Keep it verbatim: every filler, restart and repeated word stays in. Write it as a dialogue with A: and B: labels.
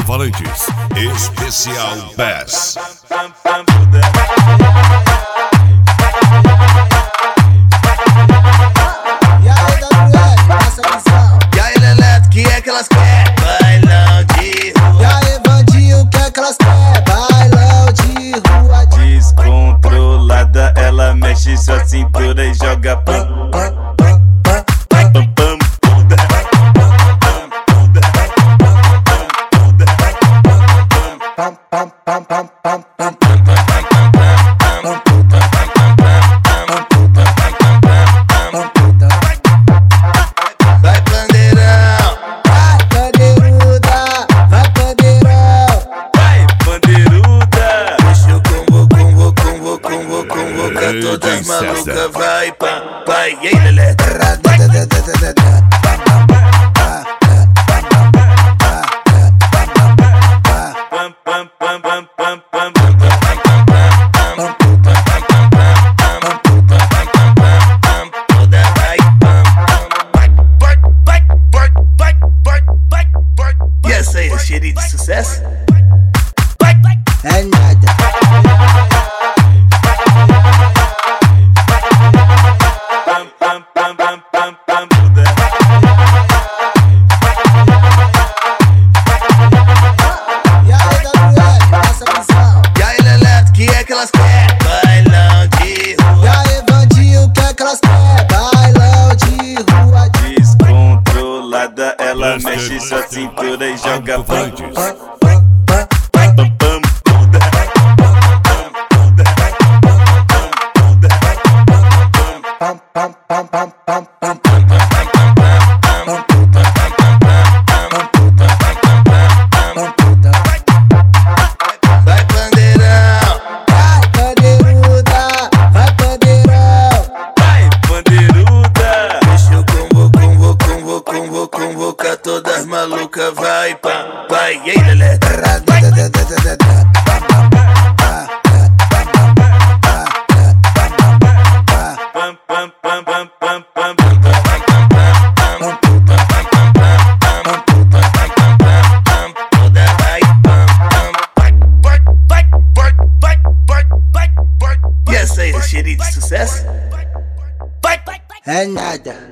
A: Alto-falantes, especial Bass.
B: E aí, W L, passa a visão.
C: E aí, Leleto, que é que elas querem? Bailão de rua.
B: E aí, Vandinho, o que é que elas querem? Bailão de rua.
C: Descontrolada, ela mexe sua cintura e joga pam, pam, pam, pam, pam, pam, pam.
B: Pam, pam, pam, pam, pam, pam.
C: Vai, bandeirão,
B: Vai, bandeiruda, vai, bandeirão.
C: vai, bandeiruda. Deixa eu convo, convo, convo, convo, convocar todas as malucas. Vai, pá, vai, e aí, Leleto? Pam, pam, pam, pam, pam, pam, toda vai, pam, vai, vai, vai, vai, vai, vai, vai, vai. E essa aí é cheirinho de sucesso? Vai, vai.
B: É nada.
C: Pam, pam, pam, pam, pam, pam,
B: E aí, W L, passa a visão.
C: e aí, Leleto, que é que elas querem? Bailão de
B: E
C: rua.
B: aí, Vandinho, o que é que elas querem? Bailão de rua.
C: Descontrolada, ela mexe sua cintura e joga pam,
A: Alto-falantes,
C: pam, pam, pam, pam.
B: Pam, pam, pam, pam, pam, pam.
C: Vai, bandeirão,
B: Vai, bandeiruda, vai, bandeirão.
C: vai, bandeiruda. Deixa eu convo, convo, convo, convo, convocar todas as malucas. Vai, pá, vai, e aí, Leleto? Pam, pam, pam, pam, pam, pam, toda vai, pam, pam, vai, vai, vai, vai, vai, vai, vai, vai. E essa aí é cheirinho de sucesso? Vai, vai, vai.
B: É nada.